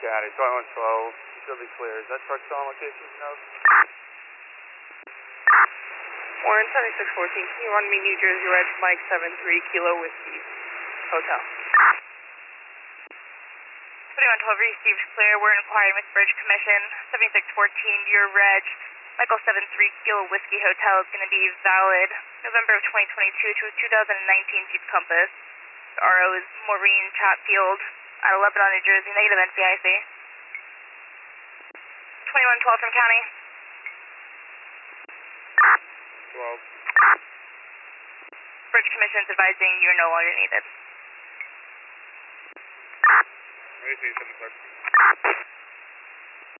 County, 2112, should be clear. Is that truck still on location, you know? Warren 7614, can you run me New Jersey Reg Mike 73 Kilo Whiskey Hotel? 2112 received clear. We're inquiring with Bridge Commission. 7614, your reg, Michael 73 Kilo Whiskey Hotel is going to be valid November of 2022 to 2019 Jeep Compass. The RO is Maureen Chatfield out of Lebanon, New Jersey, negative NCIC. 2112 from County. 12. Bridge Commission is advising you are no longer needed. Anything 713.